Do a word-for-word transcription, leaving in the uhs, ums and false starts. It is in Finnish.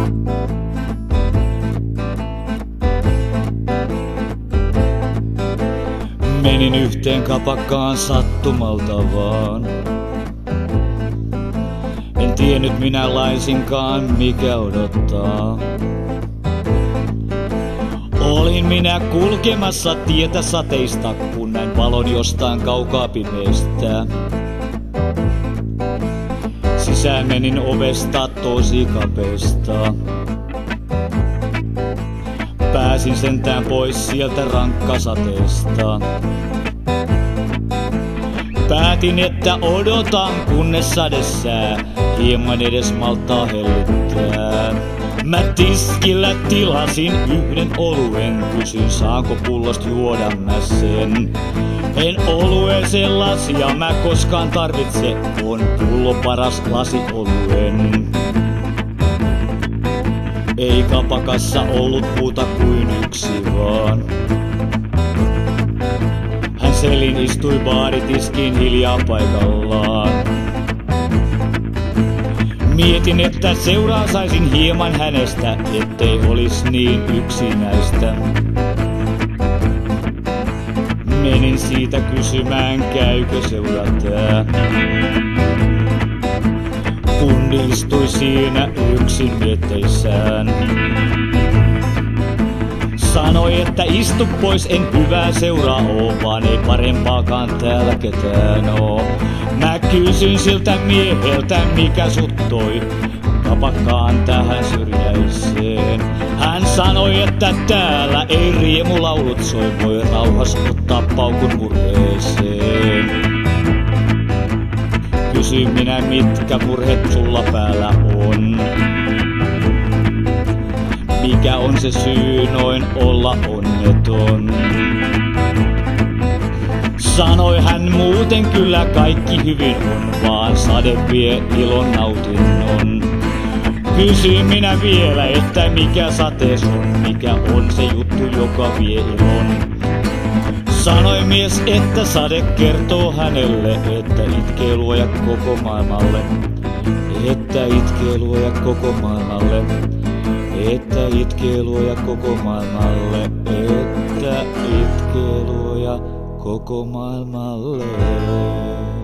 Menin yhteen kapakkaan sattumalta vaan. En tiennyt minä laisinkaan mikä odottaa. Olin minä kulkemassa tietä sateista, kun näin valon jostain kaukaa pimeistä. Sisään menin ovesta tosi kapeesta. Pääsin sentään pois sieltä rankkasateesta. Päätin, että odotan kunnes sadesää hieman edes malttaa hellittää. Mä tiskillä tilasin yhden oluen, kysyin saanko pullosta juoda mä sen. En olueeseen lasia mä koskaan tarvitse, on pullo paras lasi oluen. Ei kapakassa ollut muuta kuin yksi vaan. Hän selin istui baaritiskiin hiljaa paikallaan. Mietin, että seuraa saisin hieman hänestä, ettei olis niin yksinäistä. Menin siitä kysymään, käykö seuraa tää. Kundi istui siinä yksin mietteissään. Sanoi, että istu pois, en hyvää seuraa oo, vaan ei parempaakaan täällä ketään oo. Mä kysyn siltä mieheltä, mikä sut toi kapakkaan tähän syrjäiseen. Hän sanoi, että täällä ei riemulaulut soi, voi rauhas ottaa paukun murheeseen. Kysyin minä, mitkä murheet sulla päällä on. Mikä on se syy noin olla onneton? Sanoi hän, muuten kyllä kaikki hyvin on, vaan sade vie ilon nautinnon. Kysyin minä vielä, että mikä satees on, mikä on se juttu, joka vie ilon. Sanoi mies, että sade kertoo hänelle, että itkee luoja koko maailmalle. Että itkee luoja koko maailmalle. Että itkee luoja koko maailmalle. Että itkee luoja koko maailmalle.